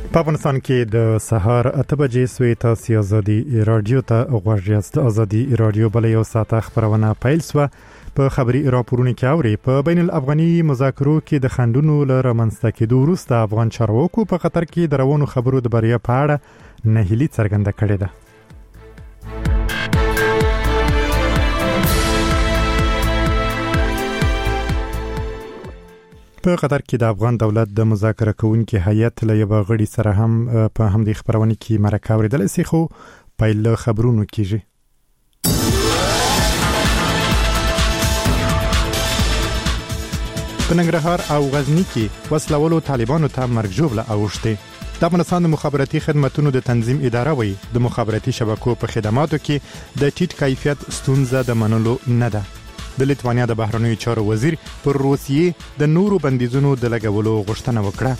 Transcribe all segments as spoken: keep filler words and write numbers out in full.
په افغانستان کې د سهار اته بجې سوی تاسو ازادي رادیو ته غوږ یاست. ازادي رادیو بل یو ساعت خبرونه پیل سو. په خبري راپورونو کې اوري په بین الافغاني مذاکرو کې د خندونو لپاره منځته کېدو وروسته افغان چارواکو په قطر کې د روانو خبرو د بریا په اړه نهیلي څرګنده کړې ده. په قطر کې د افغان دولت د مذاکره کوونکو هیئت له یو غړي سره هم په همدې خبرونه کې مرکه اوریدل سي خو پیل خبرونو کېږي. په ننګرهار او غزنی کې وسلوالو طالبانو ته مرګ ژوبله اوښتې. د افغانستان د مخابراتي خدماتو د تنظیم اداره وایي د مخابراتي شبکو په خدماتو کې د ټیټ کیفیت ستونزه د منلو نه ده. د لیتوانیا د بهرنیو چارو وزیر پر روسیې د نورو بندیزونو د لګولو غوښتنه وکړه.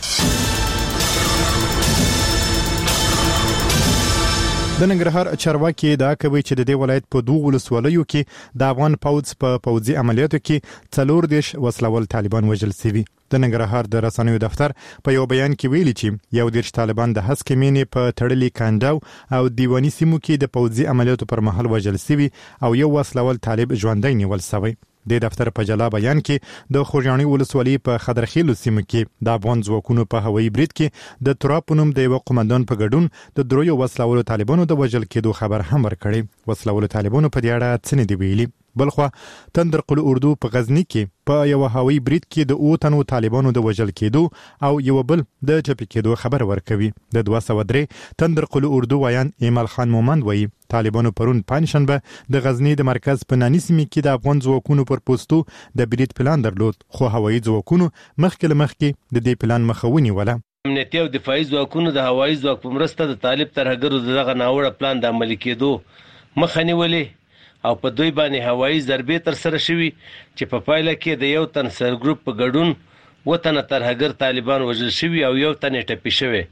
د ننګرهار چارواکي دا کوي چې د دې ولایت په دوه ولسوالیو کې د افغان پوځ په پوځي عملیاتو کې څلور دیش وسلوال طالبان وژل شوي. د ننګرهار د رسنیو دفتر په یو بیان کې ویلي چې یو دیش طالبان د هسکې مینې په تړلي کانداو او دیواني سیمو کې د پوځي عملیاتو پر مهال وژل شوي او یو وسلوال طالب ژوندی نیول شوی. د دفتر په جلا بیان کې د خوږیاڼي ولسوالۍ په خضرخیلو سیمه کې د افغان ځواکونو په هوایي برید کې د تراپونم د یو قومندان په ګډون د درویو وسلوالو طالبانو د وژل کېدو خبر هم ورکړی. وسلوالو طالبانو په دې اړه څه نه دی ویلي. بلخوا تندر قل اردو په غزنی کې په یو هوایي برید کې د اوه تنو طالبانو د وژل کېدو او یو بل د چپی کېدو خبر ورکوي. د دوه سوه درې تندر قل اردو ویان ایمل خان مومند وایي طالبانو پرون پنځشنبه د غزنی د مرکز په نانی سیمه کې د افغان ځواکونو پر پوسټو د برید پلان درلود خو هوایي ځواکونو مخکې له مخکې د دې پلان مخه ونیوله. امنیتي او دفاعي ځواکونو د هوایي ځواک په مرسته د طالب ترهګرو دغه ناوړه پلان د عملي کېدو مخه نیولې او په دوی باندې هوایي ضربې تر سره شوي چې په پایله کې د یو تن سر ګروپ په ګډون وطن ترهګر طالبان وژل شوي او یو تن ټپي شوی.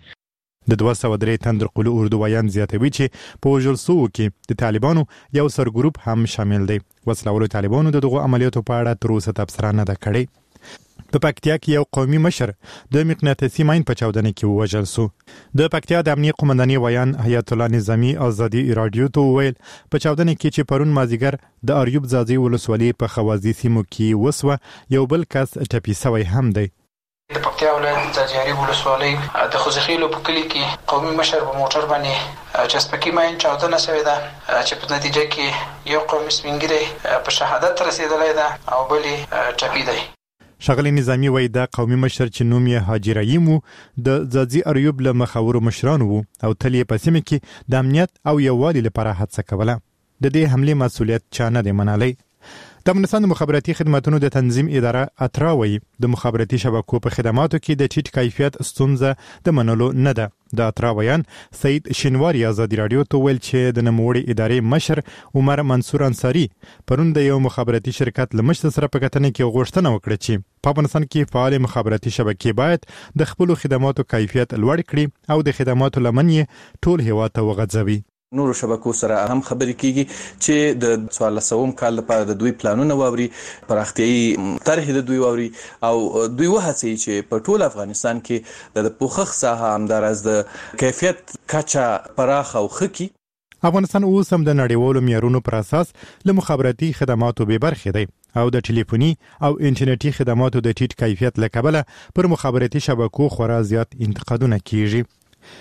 د دوه سوه درې تندر قلو اردو ویان زیاتوي چې په وژل شوو کې د طالبانو یو سر ګروپ هم شامل دی. وسلوالو طالبانو د دغو عملیاتو په اړه تر اوسه تبصره نه ده کړې. په پکتیا کې یو قومي مشر د مقناطیسي ماین په چاودنه کې وژل شو. د پکتیا د امنیت قومنداني ویان حیات الله نظامی ازادي رادیو ته ویل په چاودنه کې چې پرون مازیګر د اریوب ځاځي ولسوالۍ په خوازي سیمو کې وسوه یو بل کس ټپي شوی هم دی. د پکتیا ولایت ځاځي ولسوالۍ د خوځخیلو په کلی کې قومي مشر په موټر باندې چسپکی ماین چاودنه شوې ده چې په نتیجه کې یو قومي سپینګری په شهادت رسیدلی ده او بل ټپي دی. شغلی نظامی وای دا قومي مشر چې نوم یې حاجی رحیم د ځاځي اریوب له مخاورو مشرانو او تل یې په سیمه کې د امنیت او یووالي لپاره هڅه کوله. د دې حمله مسؤلیت چا نه دی منلی. د افغانستان د مخابراتي خدماتو د تنظیم اداره اترا وایي د مخابراتي شبکو په خدماتو کې د ټیټ کیفیت ستونزه د منلو نه ده. د اترا ویان سید شینواری ازادي رادیو ته ویل چې د نوموړي ادارې مشر عمر منصور انصاری پرون د یو مخابراتي شرکت له مشر سره په کتنه کې غوښتنه وکړه چې په افغانستان کې فعال مخابراتي شبکې باید د خپل خدماتو کیفیت لوړ کړي او د خدماتو لمن یې ټول هیواد ته وغځوي. نورو شبکو سره هم خبرې کیږي چې د څوارلسم کال لپاره د دوی پلانونه واوري پراختیايي طرح د دوی واوري او دوی وهڅوي چې په ټول افغانستان کې د پوښښ ساحه همدارس د کیفیت کچا پراخه او خکي. افغانستان اوس هم د نړیوالو معیارونو پر اساس له مخابراتي خدماتو به برخه دی او د ټلیفوني او انټرنیټي خدماتو د ټیټ کیفیت لکبله پر مخابراتي شبکو خورا زیات انتقادونه کیږي.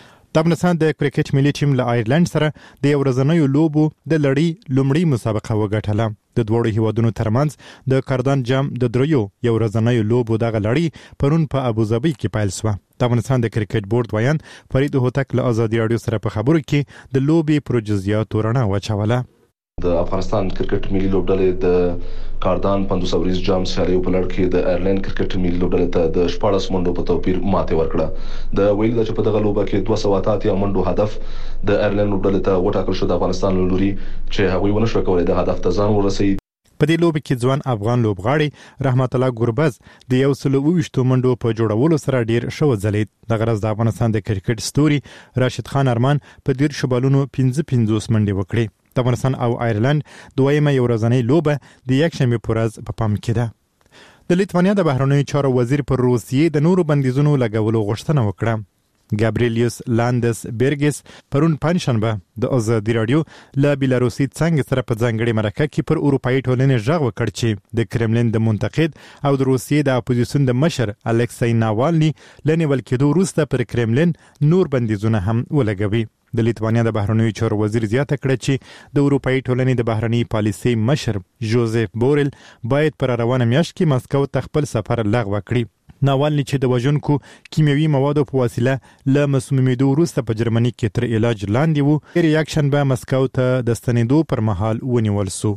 د افغانستان د کرکټ ملي ټیم له آیرلند سره د یو ورځنیو لوبو د لړۍ لومړی مسابقه وګټله. د دوړو هیوادونو ترمنځ د کاردان جام د دریو یو ورځنیو لوبو دغه لړۍ پرون په ابوظبي کې پیل شوه. د افغانستان د کرکټ بورډ ویان فرید هوتک له ازادي رادیو سره په خبرو کې د لوبي پروجزیات رڼا واچوله. د افغانستان کرکټ ملي لوبډلې د کاردان پنځوس اوریز جام سیالیو په لړ کې د آیرلند کرکټ ملي لوبډلې ته د شپاړس منډو په توپیر ماته ورکړه. د ویل د چې په دغه لوبه کې دوه سوه اته منډو هدف د آیرلند لوبډلې ته وټاکل شو د افغانستان لوري چې هغوی ونه شو کولای د هدف ته ځان ورسوي. په دې لوبه کې ځوان افغان لوبغاړي رحمت الله ګوربز د یو سل او ویشتو منډو په جوړولو سره ډیر شو ځلید. د غرض د افغانستان د کرکټ ستوري راشد خان ارمان په ډیر شبالونو پنځه پنځوس منډې وکړې. د افغانستان او آیرلند دویمه یو ورځنۍ لوبه د یکشنبه په ورځ په پام کې ده. د لیتوانیا د بهرنیو چارو وزیر پر روسیې د نورو بندیزونو لګولو غوښتنه وکړه. ګابریلیوس لاندس بیرګس پرون پنځشنبه د ازادي رادیو له بیلاروسي څنګه سره په ځانګړي مرکه کې پر اروپאי ټولنې ژغ وکړ چې د کرملین د منتقد او د روسیې د اپوزیسیون د مشر الکسای ناوالني لنیول کېدو وروسته پر کرملین نور بندیزونه هم ولګوي. د لیتوانیا د بهرنیو چارو وزیر زیاته کړه چې د اروپאי ټولنې د بهرنی پالیسي مشر جوزف بورل باید پر روانه میاشت کې مسکو ته خپل سفر لغوه کړي. ناوالني چې د وژونکو کیمیاوي موادو په وسیله له مسمومیدو وروسته په جرمني کې تر علاج لاندې وو. ریاکشن به مسکو ته د ستنېدو پر مهال ونیول سو.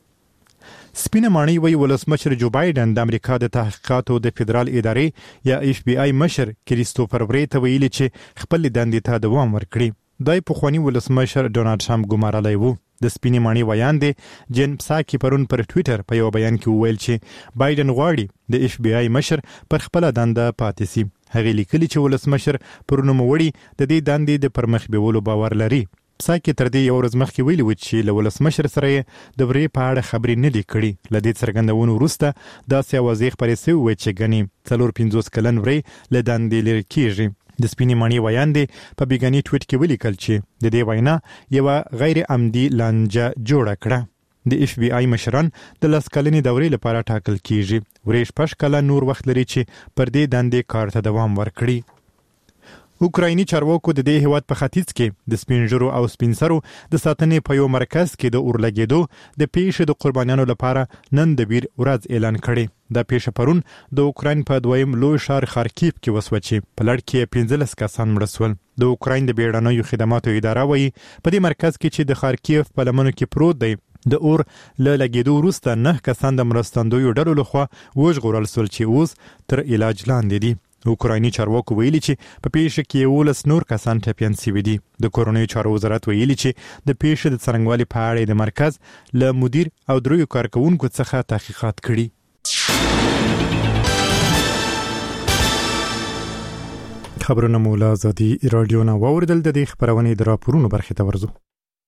سپینه ماڼۍ وی ولسمشر جو بایدن د امریکا د تحقیقاتو د فدرال ادارې یا اف بی آی مشر کریستوفر وری ته ویلي چې خپل دندې ته دوام ورکړي. دای په خواني ولسمشر ډونالد ټرمپ ګمارلی وو. د سپینې ماڼۍ ویاندې جن پساکي پرون پر ټویټر په یو بیان کې وویل چې بایدن غواړي د اف بی آی مشر پر خپل دنده پاتې شي. هغه لیکلي چې ولسمشر پر نوموړي د دې دندې د پرمخ بیولو باور لري. پساکي تر دې یو ورځ مخکې ویلي و چې له ولسمشر سره د وری په اړه خبرې نه دي کړې. له دې څرګندونو وروسته داسې اوازې خپرې شوې وې چې ګنې څلور پنځوس کلن وری له دندې لرې کېږي. د سپینې ماڼۍ ویاندې په بیګنی ټویټ کې ولیکل چې د دې وینا یو غیر عمدي لانجه جوړه کړه. د اف بی آی مشران د لس کلنې دورې لپاره ټاکل کیږي. ورې شپږ کاله نور وخت لري چې پر دې دندې کار ته دوام ورکړي. اوکرایني چارواکو د دې هیواد په ختیځ کې د سپینجرو او سپینسرو د ساتنې په یو مرکز کې د اورلګېدو د پیښې د قربانیانو لپاره نن د ویر ورځ اعلان کړي. دا پیښه پرون د اوکراین په دویم لوی ښار خارکیف کې وسوه چې په لړ کې پنځلس کسان مړه شول. د اوکراین د بیړنیو خدماتو اداره وایي په دې مرکز کې چې د خارکیف په لمنو کې پروت دی د اور له لګېدو وروسته نه کسان د مرستندویو ډلو لخوا وژغورل شول چې اوس تر علاج لاندې دي. اوکرایني چارواکو ویلي چې په پیښه کې یولس نور کسان ټپیان شوي دي. د کورنیو چارو وزارت ویلي چې د پیښې د څرنګوالي په اړه د مرکز له مدیر او دریو کارکونکو څخه تحقیقات کړي. خبرونه مو له ازادي رادیو نه واوریدل. د دې خبرونې د راپورونو برخې ته ورځو.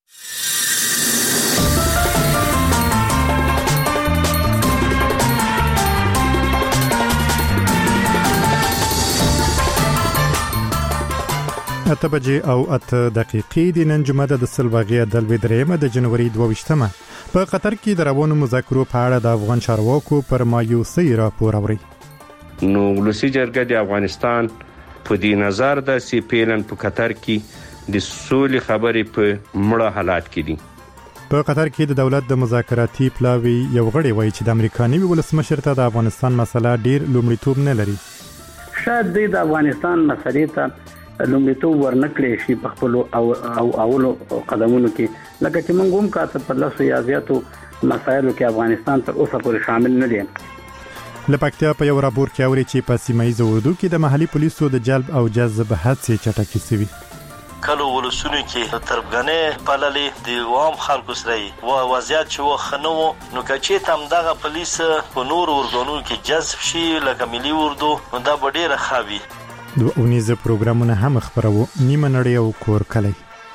اته بجې او اته دقیقې د نن جمعه د سلواغې د لویدرېمه د جنوري دوه ویشتمه په قطر کې د روانو مذاکرو په اړه د افغان چارواکو پر مایوسۍ راپور اوري. نو ولسی جرګه د افغانستان په دې نظر د سی پیلن په قطر کې د سولې خبرې په مړه حالات کې دي. په قطر کې د دولت د مذاکراتي پلاوی یو غړی وایي چې د امریکا نوي ولسمشر ته د افغانستان مسله ډیر لومړیتوب نه لري. شاید د افغانستان مسلې ته لومړیتوب ورنکړي شي په خپل او او اولو قدمونو کې، لکه چې موږ هم کاته په لاسو یا زیاتو مسایلو کې افغانستان تر اوسه پورې شامل نه دي. لپکتیا په یو راپور کې اوري چې په سیمایي اردو کې د محلي پولیسو د جلب او جذب هڅې چټکې شوي. کله ولسونو کې تربګنې پاللې د عام خلکو سره و وضعیت چې وخنو نو کچې تم دغه پولیس په نور ورګونو کې جذب شي لکه ملي اردو نو دا ډېره خوي. دو اونیزه پروګرامونه هم خبرو نیمه نړۍ او کور کلی.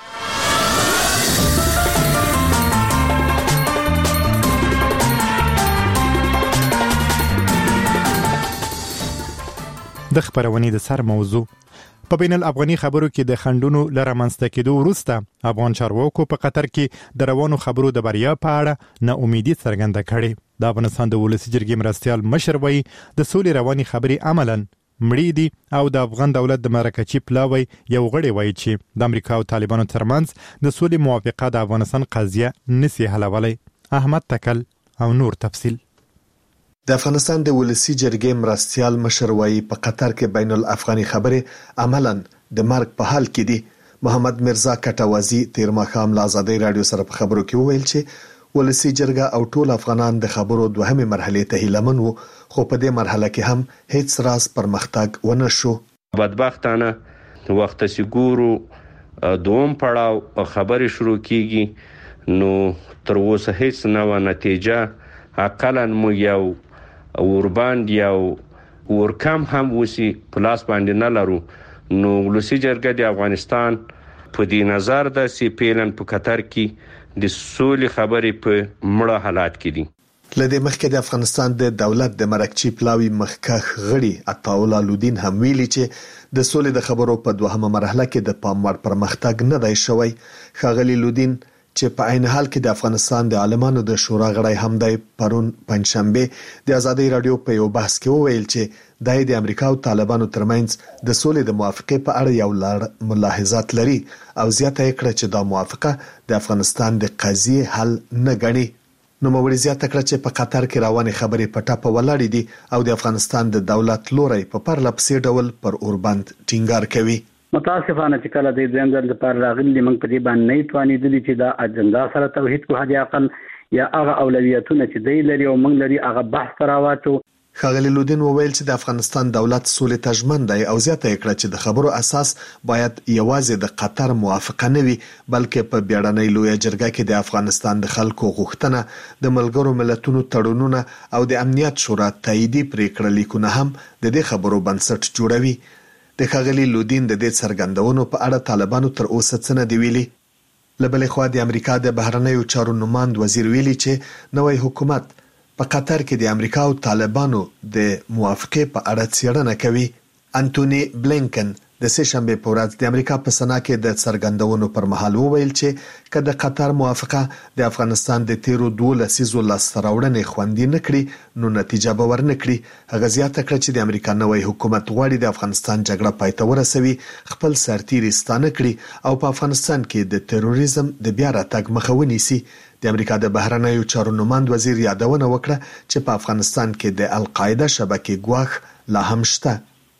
د خبرونې د سر موضوع په بین الافغاني خبرو کې د خندونو لره منځته کېدو وروسته افغان چارواکو په قطر کې د روانو خبرو د بریا په اړه نا امیدي څرګنده کړې. د افغانستان د ولسی جرګې مرستیال مشر وایي د سولې رواني خبرې عملاً مړې دي او د افغان دولت د مرکچی پلاوی یو غړی وایي چې د امریکا او طالبانو ترمنځ د سولې موافقه د افغانستان قضیه نسی حلولی. احمد تکل او نور تفصیل. د افغانستان د ولسی جرګې مرستیال مشر وایي په قطر کې بین الافغاني خبرې عملاً د مرګ په حال کې دي. محمد مرزا کټوازی تیر ماښام له ازادي رادیو سره په خبرو کې وویل چې ولسی جرګه او ټول افغانان د خبرو دوهمه مرحله ته هیلمن وو، خو په دې مرحله کې هم هیڅ راز پرمختګ ونه شو. بدبختانه وخت سګورو دوم پړاو خبرې شروع کیږي نو تر اوسه هیڅ نه و نتیجه. اقلا مو یو اورباند یو ورکم هم وسی پلاس باندې نه لرو. نو ولسی جرګه د افغانستان په دې نظر د سی پیلن په قطر کې د سولې خبرې په مړه حالات کې دي. لدې مخکې د افغانستان د دولت د مرکچی پلاوی مخکخ غړي عطاءالله لودین هم ویلي چې د سولې د خبرو په دوهمه مرحله کې د پام وړ پرمختګ نه دی شوی. ښاغلي لودین چې په عین حال کې د افغانستان د عالمانو د شورا غړی هم دی پرون پنځشنبه د ازادي رادیو په یو بحث کې وویل چې د امریکا او طالبانو ترمنځ د سولې د موافقې په اړه یو لړ ملاحظات لري او زیاته کړه چې دا موافقه د افغانستان د قضیې حل نه ګڼي. نو موري زیاته کړه چې په قطر کې روانې خبرې په ټاپه ولاړې دي او د افغانستان د دولت لوري په پرلپسې ډول پر اوربند ټینګار کوي. متاسفانه چې کله د دویم ځل لپاره راغلي موږ په دې باندې نه توانیدلی چې دا اجنډا سره توحید کو حد اقل یا هغه اولویتونه چې دی لري او موږ لري هغه بحث راواتو. ښاغلي لودین وویل چې د افغانستان دولت سولې ته ژمن دی او زیاته کړه چې د خبرو اساس باید یوازې د قطر موافقه نه وي بلکې په بیړنۍ لویه جرګه کې د افغانستان د خلکو غوښتنه د ملګرو ملتونو تړونونه او د امنیت شورا تاییدي پریکړه لیکونه هم د دې خبرو بنسټ جوړوي. د ښاغلي لودین د دې څرګندونو په اړه طالبانو تر اوسه څه نه دی ویلي. لبلې خوا د امریکا د بهرنیو چارو نماند وزیر ویلي چې نوی حکومت په قطر کې د امریکا او طالبانو د موافقې په اړه څېړنه کوي. انټونی بلینکن د سه شنبه په ورځ د امریکا په سنا کې د څرګندونو پر مهال وویل چې کله د قطر موافقه د افغانستان د تیرو دوه لسیزو لاستراوړنې خوندي نه کړي نو نتیجه به ورنکړي. هغه زیاته کړه چې د امریکا نوی حکومت غواړي د افغانستان جګړه پای ته ورسوي، خپل سرتیري ستانه کړي او په افغانستان کې د تروریزم د بیا راتګ مخه ونیسي. د امریکا د بهرنیو چارو نماند وزیر یادونه وکړه چې په افغانستان کې د القاعده شبکې ګواښ لا هم شته.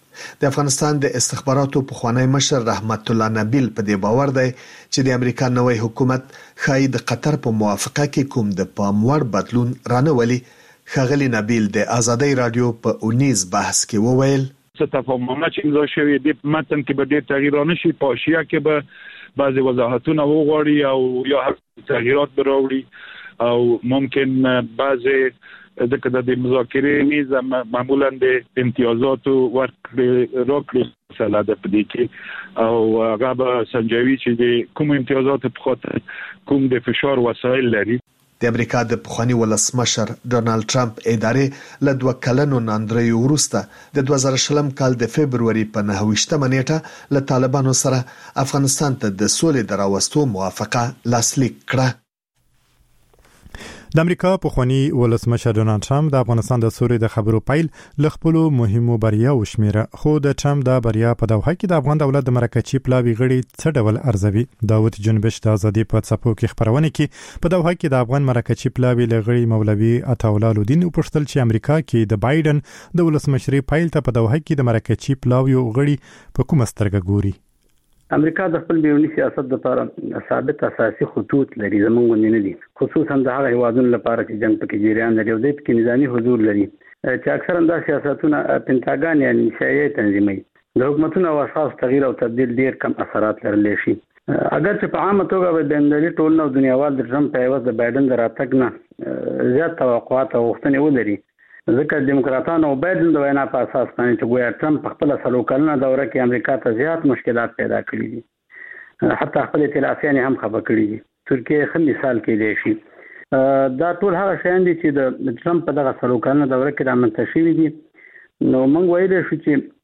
د افغانستان د استخباراتو پخوانی مشر رحمت الله نبیل په دې باور دی چې د امریکا نوی حکومت ښایي د قطر په موافقه کې کوم د پام وړ بدلون رانولي. ښاغلي نبیل د ازادي رادیو په اونیز بحث کې وویل څه تفاهمونه چې امضا شوی دی په متن کې به ډېر تغییرات شي، په اشیا کې به بعضی وضاحتونه وغواړي او یا تغییرات به راوړي او ممکن بعضی د کده د مذاکرې میز معمولا د امتیازات ورکړي راکړي مسله ده په دې کې او هغه به سنجوي چې د کوم امتیازات په خاطر کوم د فشار وسایل لري. د امریکا د پخوانی ولسمشر ډونالد ټرمپ ادارې له دوه کلنو ناندریو وروسته د دوه زره شلم کال د فبرवरी په نهه ویشتمه نیټه له طالبانو سره افغانستان ته د سولې د راوستو موافقه لاسلیک کړه. د امریکا پخوانی ولسمشر ډونالد ټرمپ د افغانستان د سولې د خبرو پیل ل خپل مهمو بریاو شمیره، خو د ټرمپ د بریا په دوحه کې د افغان دولت د مرکچی پلاوی غړي څه ډول ارزوي. داوود جنبش د ازادي په څپو کې خبرونه کې په دوحه کې د افغان مرکچی پلاوی لغړي مولوي عطاءالله لودین وپوښتل چې امریکا کې د بایدن د ولسمشري پیل ته په دوحه کې د مرکچی پلاوی غړي په کومه سترګه ګوري. امریکا د خپل بیرونی سیاست لپاره ثابت اساسي خطوط لري، زموږ نه دي، خصوصا د هغه هیوادونو لپاره چې جنگ پکې جریان لري او د پکې نظامی حضور لري چې اکثرا دا سیاستونه پینټاګان یعنی شایع تنظیمي د حکومتونو او اشخاص تغییر او تبديل ډیر کم اثرات لرلی شي. اگر چې په عامه توګه به د بینالمللي ټولنه او دنیاوال د ټرمپ په عوض د بایدن د راتګ نه زیات توقعات او غوښتنې ولري، ځکه دیموکراتانو او بایدن د وینا په اساس باندې چې ګویا ټرمپ په خپل سلو کلنه دوره کې امریکا ته زیات مشکلات پیدا کړي دي، حتی خپل ائتلافیان هم خبر کړي دي. ترکیه خو مثال کې دی شي دا ټول هغه شیان دي چې د ټرمپ په دغه سلو کلنه دوره کې رامنځته شوي دي. نو موږ ویلی شو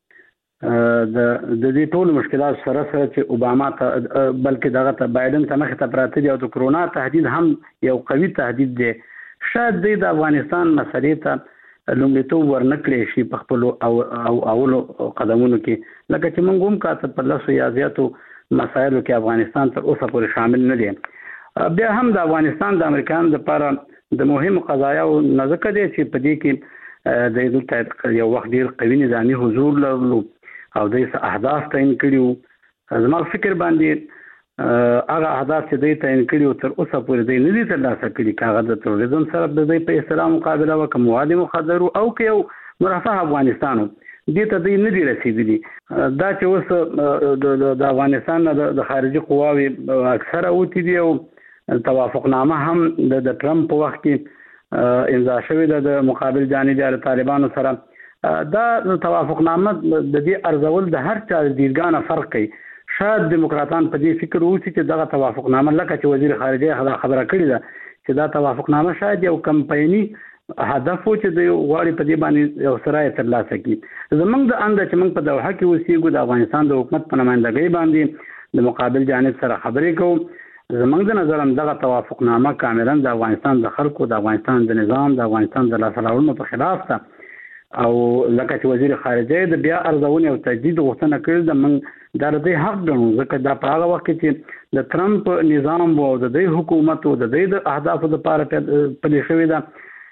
چې د دې ټول مشکلات سره سره چې اوباما ته بلکې دغه ته بایدن ته مخې ته پراته دي او د کرونا تهدید هم یو قوي تهدید دی، شاید د افغانستان مسلې ته لومړیتوب ورنکړي شي په خپل او او اولو قدمونو کې، لکه چې موږ هم کاته په لاسو یا زیاتو مسایلو کې افغانستان تر اوسه پورې شامل نه دي. بیا هم د افغانستان د امریکایانو لپاره د مهمو قضایاو نظر دی چې په دې کې د دې یو وخت ډیر قوي نظامی حضور لرلو او د اهداف تعین کړیو. زما فکر باندې هغه اهداف چې دوی تعین کړي تر اوسه پورې دوی نه دي ترلاسه کړي، کاغذ د تروریزم سره د دوی په اسلام مقابله وکړه، مواد مخدر او که یو مرفه افغانستانو دې ته دوی نه دي رسیدلي. دا چې اوس د افغانستان د خارجي قواوي اکثره اوتې دي او توافقنامه هم د ټرمپ په وخت کې امضا شوې ده د مقابل جانبي د طالبانو سره. دا توافقنامه د دې ارزول د هر چا دیدګانه فرق کوي. شاید دیموکراتان په دې فکر وکړي چې دغه توافقنامه لکه چې وزیر خارجه خبره کړې ده چې دا توافقنامه شاید یو کمپایني هدف چې د غواړي په دې باندې یو سرای ترلاسه کړي. زمونږ د اند چې موږ په دوحه کې اوسېږو د افغانستان د حکومت په نمائندګۍ باندې د مقابل جانب سره خبرې کوو. زمونږ د نظر هم دغه توافقنامه کاملا د افغانستان د خلکو د افغانستان د نظام د افغانستان د لاسته راوړنو په خلاف ده او لکه چې وزیر خارجه د بیا ارزونې او تجدید غوښتنه کړې ده. موږ دا د حق ګڼو ځکه دا په هغه وخت کې چې د ټرمپ نظام او د دې حکومت او د دې د اهدافو لپاره پلي شوې ده.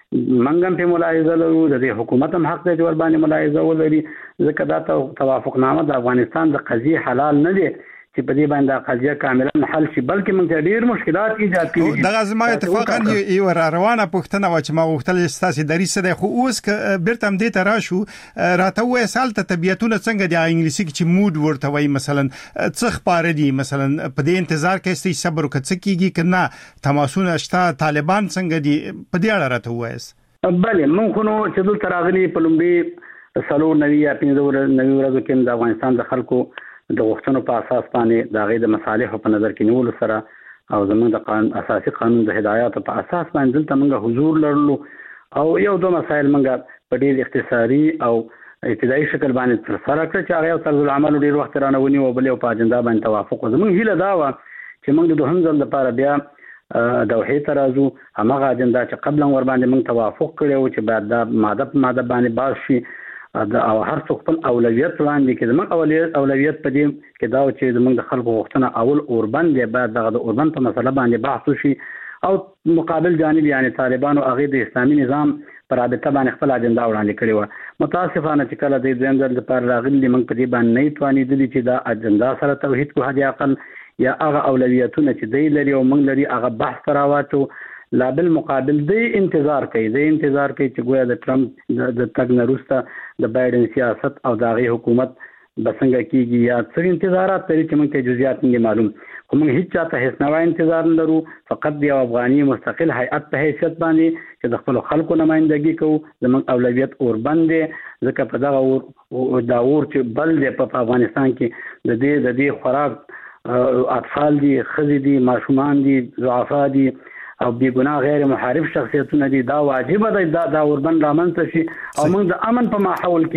موږ هم په ملاحظه لرو د دې حکومت هم حق دی چې ور باندې ملاحظه ولري ځکه دا توافقنامه د افغانستان د قضیې حلال نه دی چې په دې باندې قضیه کاملا حل شي بلکې موږ ته ډیر مشکلات ایجاد کړي. دغه زما اتفاقا یو روانه پوښتنه و چې ما غوښتل ستاسو درې سره خو اوس ک بیرته هم دې ته راشو راته وې سالته طبيعتونه څنګه د انګلیسي کې چې موډ ورته وای مثلا څه خبره دي مثلا په دې انتظار کې استي صبر وکړي کیږي کنه تماسونه شته طالبان څنګه دي په دې اړه راته وایس. بله مونږ خو نو چې دلته راغلي په لومړي سلو نوي یا پنځه نوي ورځو کې د افغانستان د خلکو د غوښتنو په اساس باندې د غي د مصالحو په نظر کې نیول سره او زموږ د قانون اساسي قانون د هدایت په اساس باندې دلته موږ حضور لرلو او یو دوه مسایل موږ په ډیر اختصاري او ابتدایي شکل باندې تر سره کړ چې هغه طرز العمل ډیر وخت رانه ونی او بل په اجنډا باندې توافق زموږ هیله دا و چې موږ د دوهم ځل لپاره بیا دوحې ته راځو. همغه اجنډا چې قبلا ور باندې موږ توافق کړو چې بعد د ماده په ماده باندې باز شي او هر څوک خپل اولویت وړاندې کړي. زموږ اولویت اولویت په دې کې دا چې زموږ د خلکو غوښتنه اول اوربند دی بعد دغه د اوربند په مسله باندې بحث وشي او مقابل جانب یعنی طالبانو هغه د اسلامي نظام پر رابطه باندې خپل اجنډا وړاندې کړي و. متاسفانه چې کله د دویم ځل لپاره راغلي موږ په دې باندې نه توانېدلي چې دا اجنډا سره توحید کو حد اقل یا هغه اولویتونه چې دی لري او موږ لري هغه بحث راواتو. لا بالمقابل دی انتظار کوي دی انتظار کوي چې ګویا د ټرمپ د تګ نه وروسته د بایدن سیاست او د هغې حکومت به څنګه کېږي یا څه انتظارات لري چې موږ ته جزئیات نه معلوم خو موږ هیڅ چاته هیڅ نوی انتظار نه لرو. فقط د یو افغاني مستقل هیئت په حیثیت باندې چې د خپلو خلکو نمایندګي کوو زموږ اولویت اوربند دی ځکه په دغه اور دا اور چې بل دی په افغانستان کې د دې د دې خوراک اطفال دي ښځې دي ماشومان دي ضعفا دي او بیګناه غیر محارب شخصیتونه دي. دا واجب دی دا دا اوربند رامنځته شي او موږ د امن په ماحول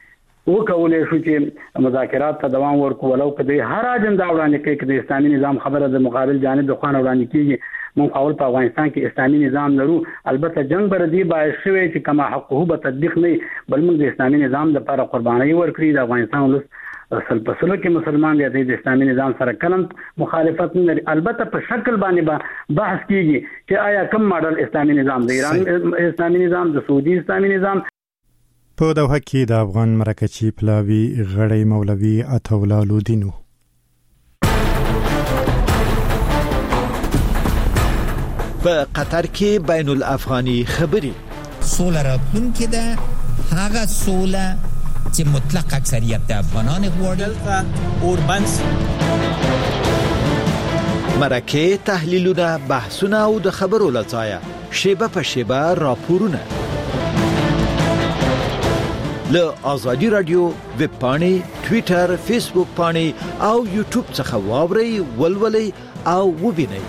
کې وکولای شو چې مذاکرات ته دوام ورکړو ولو که د هر اجنډا وړاندې کوي چې د اسلامي نظام خبره د مقابل جانب د خوانه وړاندې کیږي. موږ اول په افغانستان کې اسلامي نظام لرو البته جنگ بر دی باعث شوی چې کما حقوق به تطبیق نه بل موږ د اسلامي نظام لپاره قرباني ورکړي. د افغانستان ولس اصل په سلو کې مسلمان دی د اسلامي نظام سره کلم مخالفت نه لري. البته په شکل باندې بحث کیږي چې آیا کوم ماډل اسلامي نظام د ایران اسلامي نظام د سعودي اسلامي نظام. په دوحه کې د افغان مرکچی پلاوی غړی مولوي عطاالله لودینو په قطر کې بین الافغاني خبرې سوله راتلونکې ده هغه سوله چې مطلق اکثریت د افغانان غواړي اوربنس مرکه تحلیلونه بحثونه او د خبرو لځایه شیبه په شیبه راپورونه له آزادی رادیو ویب پاڼې ټوئیټر فیسبوک پاڼې او یوټیوب څخه واورئ ولولئ او وبینئ.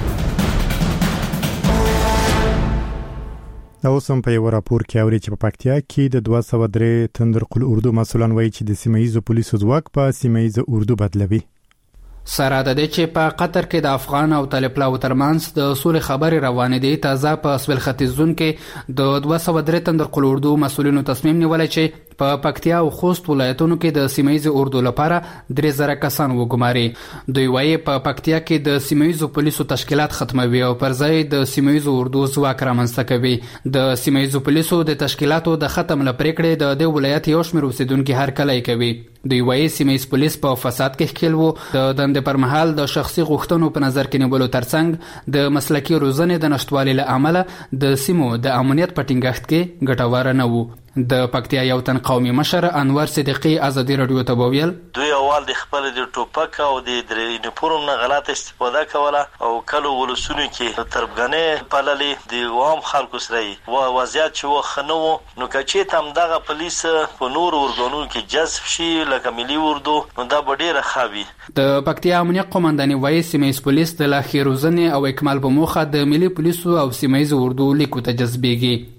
اوس هم په یو راپور کې اوري چې په پکتیا کې د دوه سوه درې تندرقل اردو مسولان وایي چې د سیمایي پولیسو ځواک په سیمایي اردو بدلوي. سره د دې چې په قطر کې د افغان او طالب پلاو ترمنځ د اصول خبري روانې دي تازه په سویل ختیځ زون کې د دوه سوه درې تندرقل اردو مسولینو تصمیم نیولای چې په پکتیا او خوست ولایتونو کې د سیمایي اردو لپاره درې زره کسان وګماري. دوی وایي په پکتیا کې د سیمایي پولیسو تشکیلات ختموي او پر ځای د سیمایي اردو ځواک رامنځته کوي. د سیمایي پولیسو د تشکیلاتو د ختم لپاره د دې ولایت یو شمېر اوسیدونکو هرکلی کوي. دوی وایي سیمایي پولیس په فساد کې ښکیل وو د دندې پر مهال د شخصي غوښتنو په نظر کې نیولو ترڅنګ د مسلکي روزنې د نشټوالي له امله د سیمو د امنیت په ټینګښت کې ګټور نه وو. د پکتیا یو تن قومي مشر انور صدیقی ازادي رادیو ته وویل دوی اول د خپل د ټوپک او د یونیفورم نه غلط استفاده کوله او کله ولسونو کې تربګنې پاللې د عام خلکو سره و وضعیت چې وخنو نو کچې تم دغه پولیس په نور ورګونو کې جذب شي لکه ملي اردو نو دا ډیره خابي. د پکتیا امنیت قومنداني وایي سیمایي پولیس د لاخي روزنې او اکمال په موخه د ملي پولیسو او سیمایي اردو لیکو ته جذبېږي.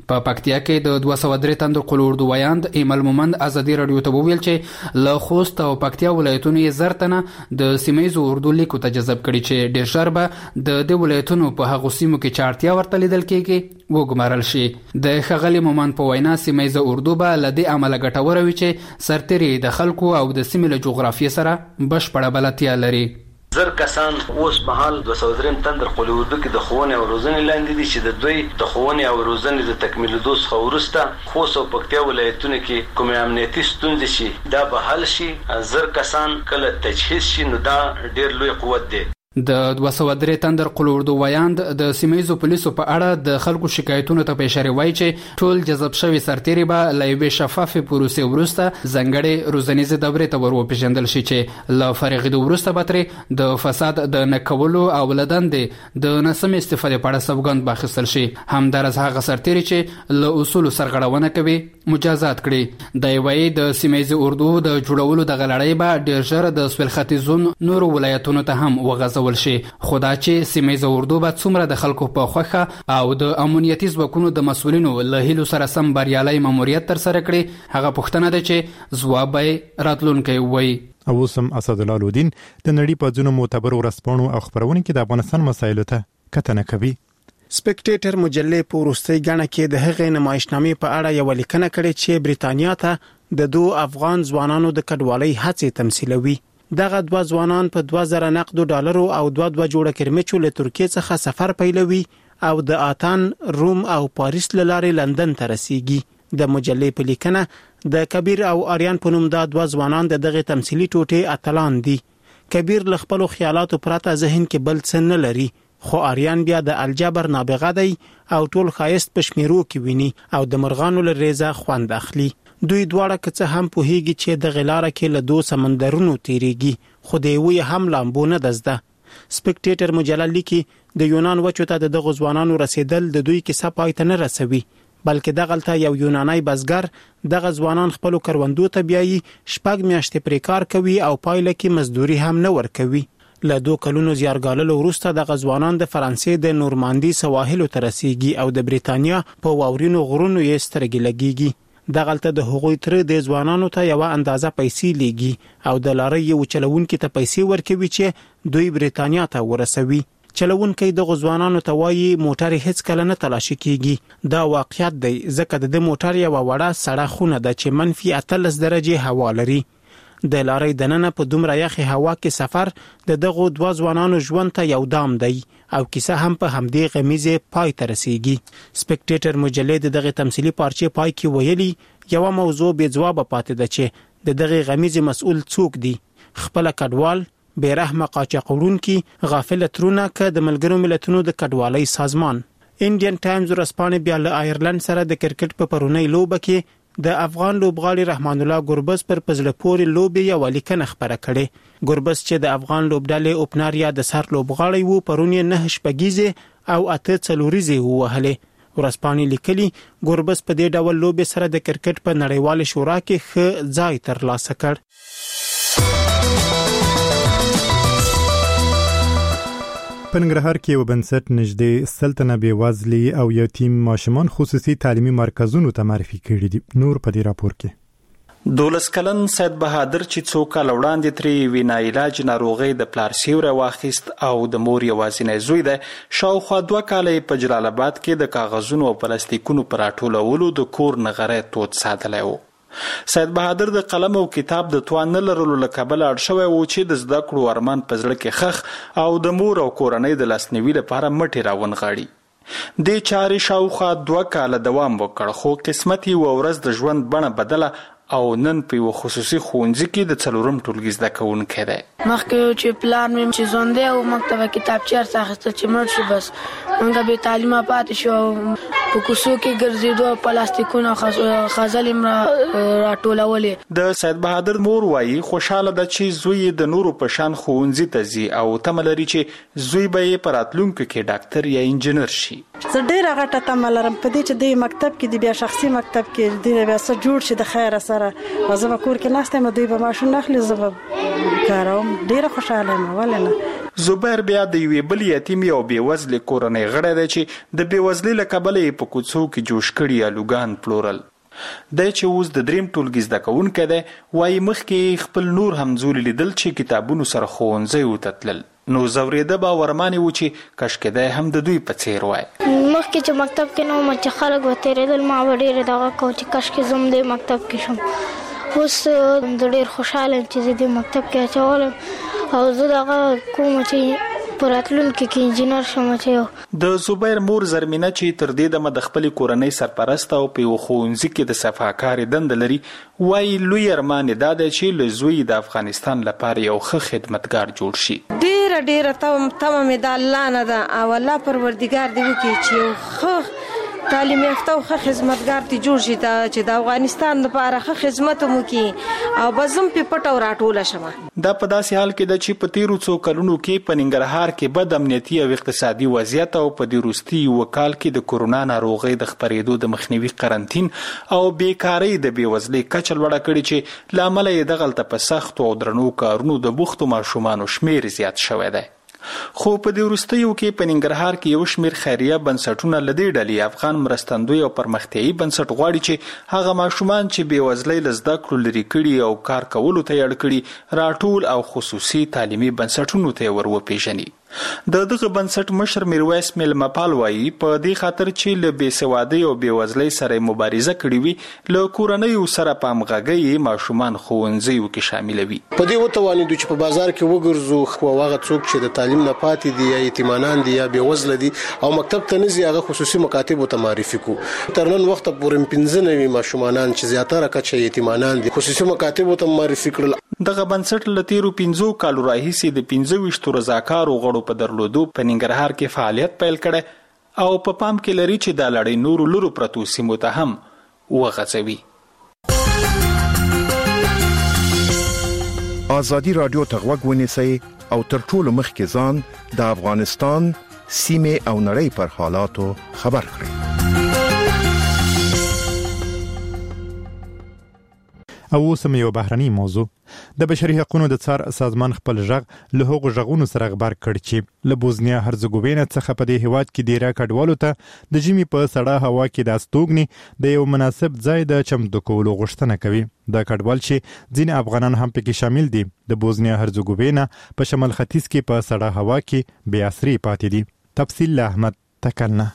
په پکتیا کې د دوه سوه درې تنو قول اردو ویاند ایمل مومند ازادي رادیو ته وویل چې له خوست او پکتیا ولایتونو یې زرتنه د سیمایي اردو لیکو ته جذب کړي چې ډېر ژر به د دې ولایتونو په هغو سیمو کې چې اړتیا ورته لیدل کېږي وګمارل شي. د ښاغلي مومند په وینا سیمایي اردو به له دې امله ګټوره وي چې سرتېري د خلکو او د سیمې له جغرافیې سره بشپړه بلدتیا لري. زر کسان اوس په حال دوه سوه درې تن در قول اردو کې د ښوونې او روزنې لاندې دي چې د دوی د ښوونې او روزنې د تکمیلېدو څخه وروسته خوست او پکتیا ولایتونو کې کومې امنیتي ستونزې شي دا به حل شي. زر کسان کله تجهیز شي نو دا ډېر لوی قوت دی. د دوه سوه درې تندر قول اردو ویاند د سیمایي پولیسو په اړه د خلکو شکایتونو ته په اشاره وایي چې ټول جذب شوي سرتېري به له یوې شفافې پروسې وروسته ځانګړې روزنیزې دورې ته ور وپېژندل شي چې له فارغېدو وروسته به ترې د فساد د نه کولو او له دندې د ناسمې استفادې په اړه سوګند واخیستل شي. همداراز هغه سرتېري چې له اصولو سرغړونه کوي مجازات کړي. دی وایي د سیمایي اردو د جوړولو دغه لړۍ به ډېر ژر د سویل ختیځون نورو ولایتونو ته هم وغځول شي. خو دا چې سیمایي اردو به څومره د خلکو په خوښه او د امنیتي ځواکونو د مسؤلینو له هیلو سره سم بریالی ماموریت ترسره کړي هغه پوښتنه ده چې ځواب به راتلونکی وایي. او سم اسدالله لودین د نړۍ په ځینو معتبرو ورځپاڼو او خبرونو کې د افغانستان مسایلو ته کتنه کوي. سپیکټیټر مجلې په وروستۍ ګڼه کې د هغې نمایشنامې په اړه یو لیکنه کړې چې بریتانیا ته د دوه افغان ځوانانو د کډوالۍ هڅې تمثیلوي. دغه دوه ځوانان په دوه زره نقدو ډالرو او دوه دوه جوړه کرمچو له ترکیې څخه سفر پیلوي او د آتن، روم او پاریس له لارې لندن ته رسیږي. د مجلې په لیکنه د کبیر او آریان په نوم د دوه ځوانان د دغه تمثيلي ټوټې اتلان دي. کبیر له خپل خیالاتو پرته ذهن کې بل څه نه لري، خو آریان بیا د الجبر نابغه دی او ټول خایست په شمیرو کې ویني او د مرغانو له ریزه خوند اخلي. دوی دواړه که څه هم پوهیږي چې د غلاره کې له دوه سمندرونو تیریږي خو د یوې هم لامبو نه دزده. سپیکټیټر مجله لیکي د یونان وچو ته د دغه ځوانانو رسیدل د دوی کیسه پای ته نه رسوي، بلکې دغلته یو یونانی بزګر دغه ځوانان خپل کروندو ته بیایي، شپږ میاشتې پرې کار کوي او پایله کې مزدوري هم نه ورکوي. له دوه کلونو زیارګاللو وروسته دغه ځوانان د فرانسې د نورماندي سواحلو ته رسیږي او د بریتانیا په واورینو غرونو یې سترګې لګیږي. دغلته د هغوی تر د ځوانانو ته یو اندازه پیسې لیږي او د لارې یو چلوونکي ته پیسې ورکوي چې دوی بریتانیا ته ورسوي. چلوونکي د غزوانانو ته وایي موټر هیڅ کله نه تلاشي کیږي. دا واقعیت دی ځکه د موټر یو وړه سړه خونه ده چې منفي اتلس درجه هوا لري. د لارې دننه په دومره یخې هوا کې سفر د دغه دوه ځوانانو ژوند ته یو دام دی او کیسه هم په همدې غمیزه پای ته رسیږي. سپیکټیټر مجلې دغه تمثيلي پارچې پای کې ویلي یو موضوع به جواب پاتې ده چې د دغه غمیزه مسؤل څوک دی؟ خپل کډوال، بیرحمه قاچاقورونکي، غافل ترونه که د ملګرو ملتونو د کډوالۍ سازمان. انډین ټایمز ورځپاڼه بیا له آیرلند سره د کرکټ په پرونی لوبه کې د افغان لوبغاړي رحمان الله ګربز پر پزړه پورې لوبي یو لیکنه خبره کړي. ګربز چې د افغان لوبډلې اوپنریا د سر لوبغاړي وو پرونی نه شپږیزه او اته څلوریزه وهله. ورځپاڼې لیکلي ګربز په دې ډول لوبي سره د کرکټ په نړیوال شورا کې ښه ځای ترلاسه کړ. په ننګرهار کې وبنسټ نږدې سلطنه بیوزلي او یتیم ماشومان خصوصي تعلیمي مرکزونو ته معرفي کړي دي. نور په دې راپور کې دولس کلن سید بهادر چې څو کال وړاندې ترې وینا علاج ناروغي د پلار سیوره واخیست او د مور یوازینی زوی ده شاوخوا دوه کاله په جلال آباد کې د کاغذونو او پلاستیکونو پر راټولولو د کور نغره تود ساتلی وو. سید بهادر د قلم او کتاب د توان نه لرلو له کبله اړ شوی و چې د زده کړو ارمان په زړه کې خخ او د مور او کورنۍ د لاسنیوي لپاره مټې راونغاړي. دې چارې شاوخوا دوه کاله دوام وکړ خو قسمت یې یوه ورځ د ژوند بڼه بدله او نن په یو خصوصي ښوونځي کې د څلورم ټولګي زده کوونکی دی. مخکې چې پلان مې چې ژوندی او مکتبه کتابچې ورڅخه اخیستل چې مړ شو بس موږ بې تعلیمه پاتې شو او په کوڅو کې ګرځېدو پلاستیکونه او خځلې م راټولولې. د سید بهادر مور وایي خوشحاله ده چې زوی یې د نورو په شان ښوونځي ته ځي او تمه لري چې زوی به یې په راتلونکي کې ډاکټر یا انجینر شي. زه ډېره غټه تمه لرم په دې چې د مکتب کې د بیا شخصي مکتب کې د بیا څه جوړ شي د خیره سره زه به کور کې ناسته یم دوی به ماشین اخلي زه به کاروم ډېره خوشحاله یم. ولې نه زبیر بیا د یوې بل یتیم او بېوزلې کورنۍ غړی دی چې د بېوزلۍ له کبله یې په کوڅو کې جوش کړي الوګان پلورل. دی چې اوس د دریم ټولګي زده کوونکی دی وایي مخکې خپل نور همزولي لیدل چې کتابونو سره ښوونځیو ته تلل، نو زورېده به ورمانې و چې کشکې دی هم د دوی په څېر وای. مخکې چې مکتب کې نه وم چې خلک به تېرېدل ما به ډېرې دغه کو چې کشکې زه هم دې مکتب کې شم. اوس زه ډېر خوشحاله یم چې زه دې مکتب کې اچولم او زه دغه کوم چې په راتلونکي کې انجینر شم. چې د زبیر مور زرمینه چې تر دې دمه د خپلې کورنۍ سرپرسته او په یوه ښوونځي کې د صفاکارې دنده لري وایي لوی ارمان یې دا دی چې له زوی د افغانستان لپاره یو ښه خدمتګار جوړ شي. ډېره ډېره تمه مې د الله نه ده او الله پروردګار دې وکړي چې یو ښه تعلیم یافته او ښه خدمتګار دې جوړ شي چې د افغانستان لپاره ښه خدمت هم وکړي او به زه هم پې پټه او راټوله شم. دا په داسې حال کې ده چې په تېرو څو کلونو کې په ننګرهار کې بد امنیتي او اقتصادي وضعیت او په دې وروستي یوه کال کې د کرونا ناروغۍ د خپرېدو د مخنیوي قرنطین او بیکارۍ د بېوزلۍ کچه لوړه کړې چې له امله یې دغلته په سختو او درنو کارونو د بوختو ماشومانو شمېر زیات شوی دی. خو په دې وروستیو کې په ننګرهار کې یو شمېر خیریه بنسټونه له دې ډلې افغان مرستندوی او پرمختیایي بنسټ غواړي چې هغه ماشومان چې بېوزلۍ له زده کړو لرې کړي او کار کولو ته یې اړ کړي راټول او خصوصي تعلیمي بنسټونو ته یې ور وپېژني. د دغه بنسټ مشر میرویس میلمپال وایي په دې خاطر چې له بېسوادۍ او بېوزلۍ سره مبارزه کړې وي له کورنیو سره په همغږۍ یې ماشومان ښوونځیو کې شاملوي. په دې وتوانېدو چې په بازار کې وګرځو او هغه څوک چې د تعلیم نه پاتې دي یا یتیمانان دي یا بېوزله دي او مکتب ته نه ځي هغه خصوصي مکاتبو ته معرفي کړو. تر نن وخته پورې پنځه نوي ماشومانان چې زیاتره کچه یتیمانان دي خصوصي مکاتبو ته معرفي کړل. دغه بنسټ له تیرو پنځو کالو راهیسې د پنځه ویشتو رضاکارو غړو په درلودو په ننګرهار کې فعالیت پیل کړی او په پام کې لري چې دا لړۍ نورو لورو پرتو سیمو ته هم وغځوي. ازادي رادیو ته غوږ ونیسئ او تر ټولو مخکې ځان د افغانستان سیمې او نړۍ پر حالاتو خبر کړئ. او اوس یو بهرني موضوع. د بشري حقوقو د څار سازمان خپل ژغ له هغو ژغونو سره خبر کړ چې له بوزنیا هرزګووینا څخه په دې هیواد کې ډیره کډوالو ته د جمی په سړه هوا کې د استوګني د یو مناسب ځای د چمتو کولو غوښتنه کوي. دا کډوال چې ځین افغانان هم پکې شامل دي د بوزنیا هرزګووینا په شمال ختیځ کې په سړه هوا کې بې اثري پاتې دي. تفصیل احمد تکلنا.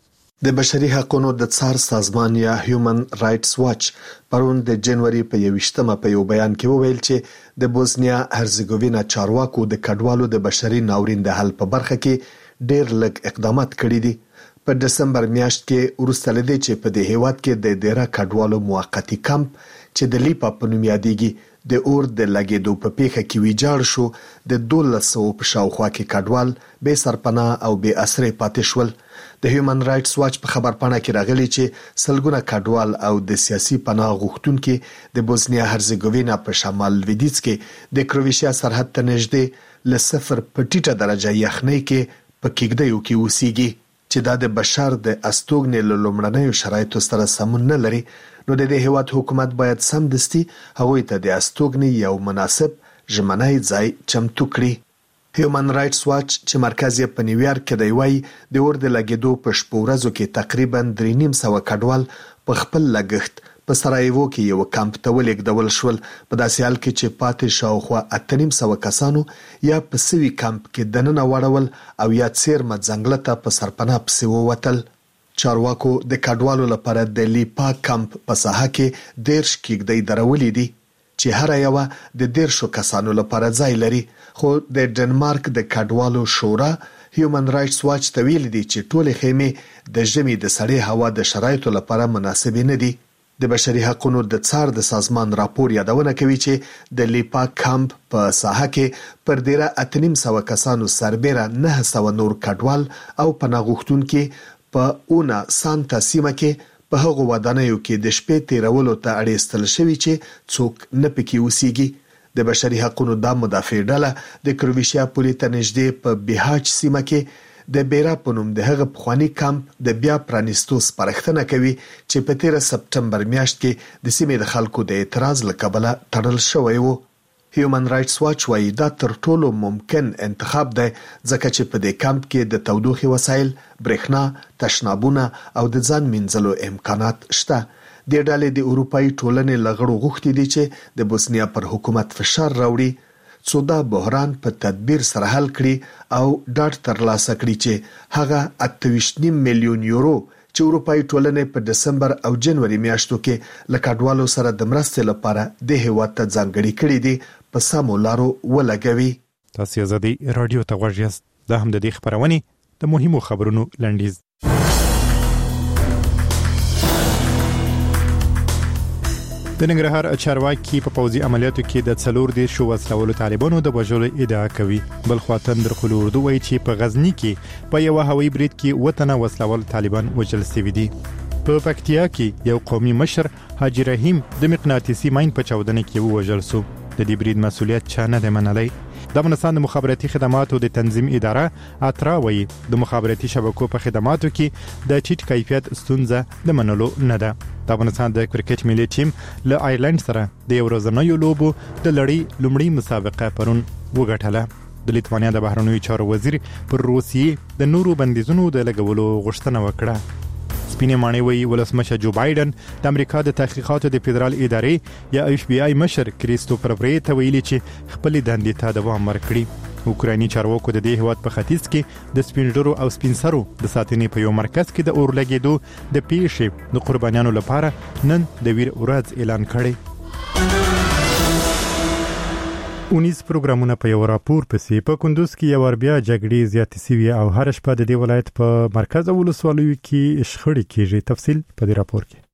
د بشري حقوقو د څار سازمان یا هیومن رائټس واچ پرون د جنوري په یوویشتمه په یو بیان کې وویل چې د بوزنیا هرزګووینا چارواکو د کډوالو د بشري ناورین د حل په برخه کې ډېر لږ اقدامات کړي دي. په دسمبر میاشت کې وروسته لدی چې په دې هیواد کې د ډیره کډوالو موقتی کمپ چې د لیپا په نوم یادېږي د اور د لګېدو په پیښه کې ویجاړ شو. د دولس سوه په شاوخوا کې کډوال بې سرپناه او بې اسرې پاتې شول. د هیومن رائټس واچ په خبرپاڼه کې راغلي چې سلګونه کډوال او د سیاسي پناه غوښتونکو د بوزنیا هرزګووینا په شمال لویدیځ کې د کروشیا سرحد ته نږدې ل صفر په ټیټه درجه یخنۍ کې په کېږدیو کې اوسېږي چې دا د بشر د استوګنې له لومړنیو شرایطو سره سمون نه لري. نو د دې هیواد حکومت باید سمدستي هغوی ته د استوګنې یو مناسب ژمنی ځای چمتو کړي. هیومن رائټس واچ چې مرکز یې په نیویارک کې دی وایي د اور د لګېدو په شپو ورځو کې تقریبا درې نیم سوه کډوال په خپل لګښت په سرایوو کې یو کمپ ته ولېږدول شول. په داسې حال کې چې پاتې شاوخوا اته نیم سوه کسانو یا په سوي کمپ کې دننه واړول او یا څیرمه ځنګله ته په سرپناه پسې ووتل. چارواکو د کډوالو لپاره د لیپا کمپ په ساحه کې دیرش کېږدۍ درولې دي چې هر یوه د دیرشو کسانو لپاره ځای لري. خو د ډنمارک د کډوالو شورا هیومن رائټس واچ ته ویلي دي چې ټولې خیمې د ژمي د سړې هوا د شرایطو لپاره مناسبې نه دي. د بشري حقوقو د څار د سازمان راپور یادونه کوي چې د لیپا کمپ په ساحه کې پر ډیره اته نیم سوه کسانو سربیره نه سوه نور کډوال او پناه غوښتونکي په اونا سانتا سیمه کې په هغو ودانیو کې د شپې تیرولو ته اړیستل شوي چې څوک نه پکې اوسېږي. د بشري حقوقو د مدافع ډله د کروشیا پولې ته نږدې په بیهاچ سیمه کې د بیرا په نوم د هغه پخوانی کمپ د بیا پرانیستو سپارښتنه کوي چې په تیره سپټمبر میاشت کې د سیمې د خلکو د اعتراض له کبله تړل شوی و. هیومن رائټس واچ وايي دا تر ټولو ممکن انتخاب دی ځکه چې په دې کمپ کې د تودوخې وسایل، برېښنا، تشنابونه او د ځان مینځلو امکانات شته. د ډلې د اروپאי ټولنې لغړو غوښتي دي چې د بوسنیا پر حکومت فشار راوړي څو دا بحران په تدبیر سره حل کړي او ډاډ ترلاسه کړي چې هغه اته ویشت میلیون یورو چې اروپאי ټولنې په دسمبر او جنوري میاشتو کې له کډوالو سره د مرستې لپاره د هیواد ته ځانګړي کړي دي په سمو لارو ولګوي. تاسو ازادي رادیو ته غوږ یاست. دا هم د دې خبرونه د مهمو خبرونو لنډیز. د ننګرهار چارواکي په پوځي عملیاتو کې د څلور د شو وسلوالو طالبانو د وژلو ادعا کوي. بل خوا تندر خلو اردو وایي چې په غزنی کې په یو هوایي برید کې وطن وسلوال طالبان وژل شوي دي. په پکتیا کې یو قومي مشر حاجی رحیم د مقناطیسي ماین په چاودنه کې وژل شو. د دې برید مسؤلیت چا نه دی منلی. د افغانستان د مخابراتي خدماتو د تنظیم اداره اترا وایي د مخابراتي شبکو په خدماتو کې د ټیټ کیفیت ستونزه د منلو نه ده. د افغانستان د کرکټ ملي ټیم له آیرلند سره د یو ورځنیو لوبو د لړۍ لومړی مسابقه پرون وګټله. د لیتوانیا د بهرنیو چارو وزیر پر روسیې د نورو بندیزونو د لګولو غوښتنه وکړه. سپینې ماڼۍ وایي ولسمشر جو بایدن د امریکا د تحقیقاتو د فدرال ادارې یا اف بی آی مشر کریستوفر وری ته ویلي چې خپل دندې ته دوام ورکړي. اوکرایني چارواکو د دې هیواد په ختیځ کې د سپینډرو او سپینسرو د ساتنې په یو مرکز کې د اور لګېدو د پیښې د قربانیانو لپاره نن د ویر ورځ اعلان کړی. اونیز پروګرامونه په یو راپور پسې په کندوز کې یو ور بیا جګړې زیاتې سوي او هر شپه د دې ولایت په مرکز او ولسوالیو کې شخړې کېږي. تفصیل په دې راپور کې.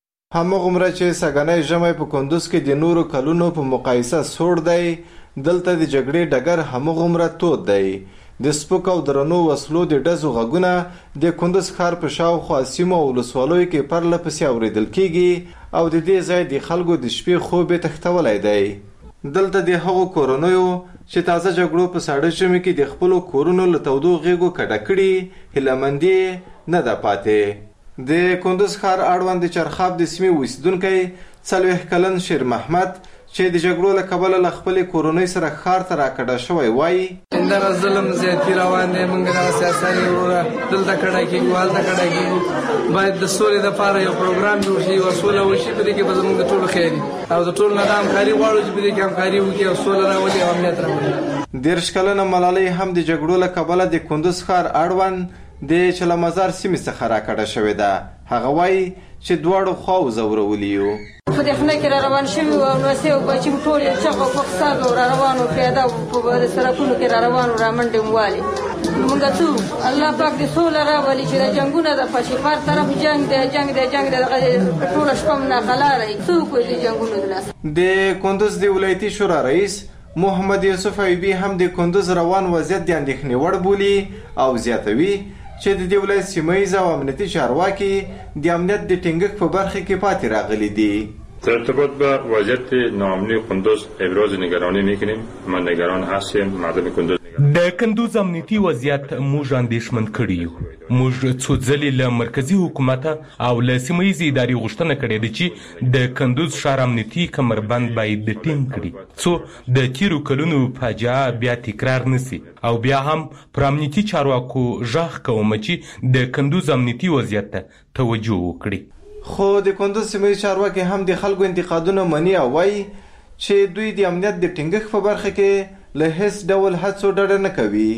همغومره چې سګنۍ ژمي په کندوز کې د نورو کلونو په مقایسه سوړ دی، دلته د جګړې ډګر همغومره تود دی. د سپک او درنو وسلو د ډزو غږونه د کندوز ښار په شاوخوا سیمو او ولسوالیو کې پرله پسې اورېدل کېږي او د دې ځای د خلکو د شپې خوب یې تښتولی دی. دلته د هغو کورنیو چې تازه جګړو په ساړه ژمي کې د خپلو کورونو له تودو غېږو کډه کړي هیلهمندي نه ده پاتې. د کندوز ښار اړوند د چرخاب د سیمې اوسیدونکی څلوېښت کلن شیر محمد چې د جګړو له کبله له خپلې کورنۍ سره ښار ته راکډه شوی وایي دغه ظلم زیاتي روان دی. موږ دغه سیاسي وروره دلته کډه کېږو، هلته کډه کېږو. باید د سولې دپاره یو پروګرام جوړ شي، یوه سوله وشي. په دې کې به زموږ د ټولو خیر وي او د ټولو نه دا همکاري غواړو چې په دې کې همکاري وکړي او سوله راولي او امنیت راولي. دېرش کلنه ملالۍ هم د جګړو له کبله د کندوز ښار اړوند د چلمزار سیمې څخه راکډه شوې ده. هغه وایي چې دواړو خواو ځورولي یو. په دې خونه کې را روان شوي وو او ناڅې او بچي ټول یې چغ او فقصاګ او را روان وو، پیاده په سړکونو کې را روان وو، را منډې مو والې. مونږ څه الله پاک دې سوله راولي چې د جنګونه د پشي هر طرف جنګ دی جنګ دی جنګ دی دغه ټوله شپه مو ناخلاره یي. څه وکړو دې جنګونو د لاسه. د کندوز د ولایتي شورا رئیس محمد یوسف ایوبي هم د کندوز روان وضعیت د اندېښنې وړ بولي او زیاتوي چې د دې ولایت سیمه ییز او امنیتي چارواکي د امنیت د ټینګښت په برخه کې پاتې راغلي دي. در ارتباط با وضعیت ناامنی کندوز ابراز نگرانی میکنیم. من نگران هستیم. مردم کندوز د کندوز امنیتي وضعیت موږ اندېښمن کړي یو. موږ څو ځلې له مرکزي حکومت او له سیمه ییزې ادارې غوښتنه کړې ده چې د کندوز ښار امنیتي کمربند باید ټینګ کړي څو د تیرو کلونو فاجعه بیا تکرار نشي. او بیا هم پر امنیتي چارواکو غږ کوم چې د کندوز امنیتي وضعیت ته توجه وکړي. خو د کندوز سیمه ییز چارواکي هم د خلکو انتقادونه مني او وایي چې دوی د امنیت د ټینګښت په برخه کې له هیڅ ډول هڅو ډډه نه کوي.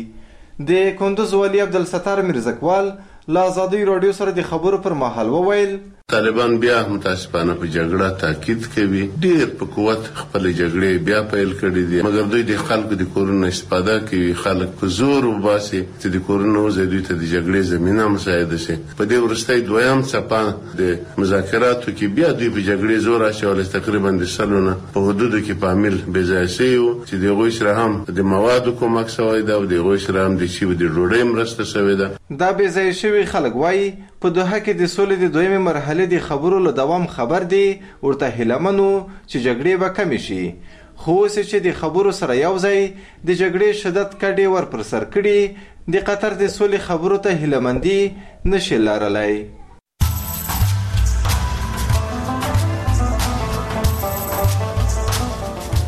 د کندوز والي عبدالستار میرزکوال له ازادۍ راډیو سره د خبرو پر مهال وویل طالبان بیا متاسفانه په جګړه تاکید کوي. ډیر په قوت خپل جګړې بیا پیل کړې دي، مګر دوی د خلکو د کورونو استفاده کوي. خلک په زور وباسي چې د کورونو وځي دوی ته د جګړې زمينه مساعده شي. په دې ورستۍ دویم څپه د مذاکراتو کې بیا دوی په جګړې زور اچول. تقریبا د سلونه په حدودو کې په عامل بې ځای شوي چې د هغوی سره هم د موادو کومک شوی ده او د هغوی سره هم د شوي د ډوډۍ مرسته شوې ده. دا بې ځای شوي خلک وایي په دوحه کې د سولې د دویمې مرحلې د خبرو له دوام خبر دی. ورته هیلهمنو چې جګړې به کمې شي. خو اوس چې د خبرو سره یو ځای د جګړې شدت کډې ور پر سر کړي، د قطر د سولې خبرو ته هیلهمندي نشي لرلی.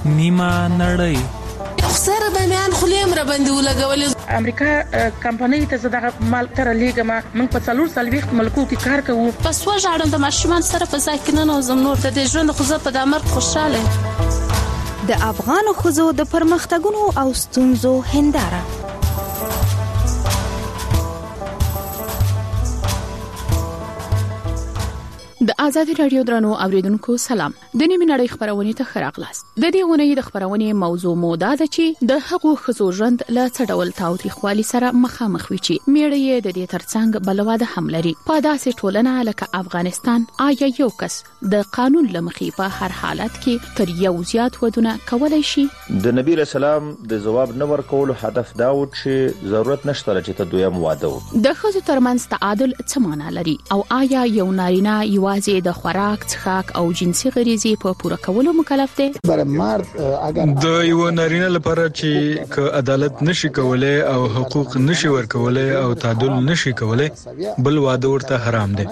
نیمه نړۍ. خسر به میان خلیم را باندې ولګولې. امریکا کمپنۍ ته زداغه مال تر لیګه ما موږ په څلور سلويخت ملکو کې کار کوو. پس وژاړم د ماشومان سره په ځای کې نه نوزم نور د دې ژوند خو زه په د مرګ خوشاله. د افغان ښځو د پرمختګونو او ستونزو هنداره. د آزادي رادیو درنو اوریدونکو سلام. د نیمه نړۍ خبرونه ته خراغلاست. د دې ونې د خبرونه موضوع موده ده چې د حقوق خزو ژوند له څډول تاوتریخوالي سره مخامخ وي چې میړه یې د دې ترڅنګ بلواده حملري. په داسې ټولنه لکه افغانستان آیا یو کس د قانون لمخې په هر حالت کې تر یو زیات ودونه کولای شي؟ د نبی رسول الله د جواب نه ورکول هدف دا و چې ضرورت نشته چې ته دویم واده و. د خزو ترمنځ تعادل څه معنی لري او آیا یو نارینه یو د خوراک، څښاک او جنسي غریزې په پوره کولو مکلف دی؟ د یو نارینه لپاره چې ک عدالت نشي کولای او حقوق نشي ورکولای او تعادل نشي کولای بل واده ورته حرام دی.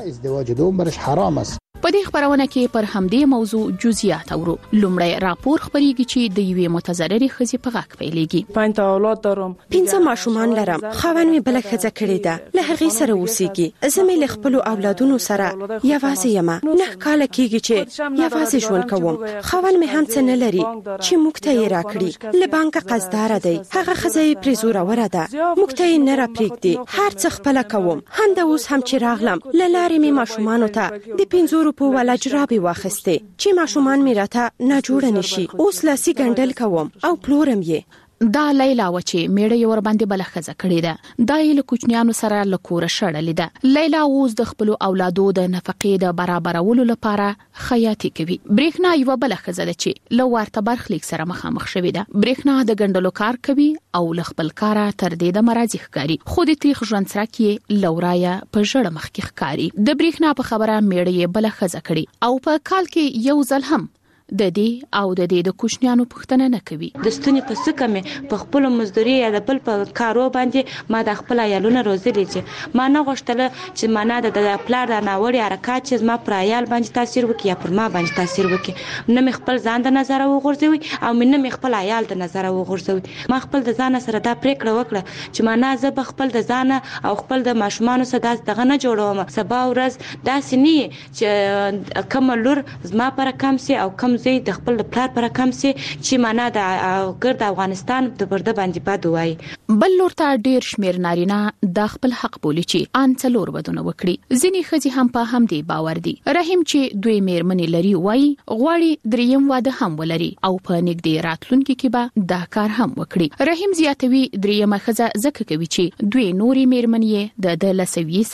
په دې خبرونه کې پر همدې موضوع جزئیات اورو. لومړی راپور خبريږي چې د یوې متضررې ښځې په غاک پیلېږي. پنځه اولاد لرم، پنځه ماشومان لرم، خاوند مې بل ښځه کړې ده، له هغې سره اوسېږي. زه مې له خپل اولادونو سره یوازې یم. نه کال کېږي چې یوازې ژوند کوم. خاوند مې هم څه نه لري چې موږ ته یې راکړي. له بانک قرضدار دی. هغه ښځه یې پرې زوروره ده. موږ ته یې نه راپرېږدي. هر څه خپل کوم. همدا اوس هم چې راغلم له لارې مې ماشومانو ته د پنځو په ولا جرابې واخستې چې ماشومان مې راته نه جوړ نشي. اوس لاسي ګنډل کوم او پلورم یې. دا لیلا و چې میړه یې ور باندې بل ښځه کړې ده. دا یې له کوچنیانو سره له کوره شړلې ده. لیلا اوس د خپل اولادو د نفقې د برابرولو لپاره خیاطي کوي. برېښنا یو بل ښځه ده چې له ورته برخلیک سره مخامخ شوې ده. برېښنا د ګنډلو کار کوي او له خپل کاره تر دې د مرادي ښکاری. خو د تاریخ ژوند سره کې لورایا په ژړ مخ کې ښکاری. د برېښنا په خبره میړه یې بل ښځه کړي او په کال کې یو ځل هم د دې او د دې د کوچنیانو پښتنه نه کوي. د ستوني په سکه مې په خپل مزدوري یا د بل په کارو باندې ما د خپل عیالونه روزلې چې ما نه غوښتل چې ما نه د پلار د ناوړي حرکت چې ما پر عیال باندې تاثیر وکړي یا پر ما باندې تاثیر وکړي. نه مې خپل ځان د نظر وغورځوي او نه مې خپل عیال د نظر وغورځوي. ما خپل د ځان سره دا پریکړه وکړه چې ما نه زه به خپل د ځان او خپل د ماشومان سره دغه نه جوړوم. سبا ورځ داسې نه چې کوم لور زما پر کم سي او کم زه د خپل پلار پر کم سي چې معنا د ګرد افغانستان د برده باندې پد وای. بل لور ته ډیر شمیر نارینه د خپل حق بولی چې ان څلور ودونه وکړي. ځینې ښځې هم په هم دی باور دي. رحیم چې دوی میرمنې لري وای غواړي دریم واده هم ولري او په نږدې راتلونکي کې به دا کار هم وکړي. رحیم زیاتوي دریمه ښځه ځکه کوي چې دوی نوري میرمنې د د لسوي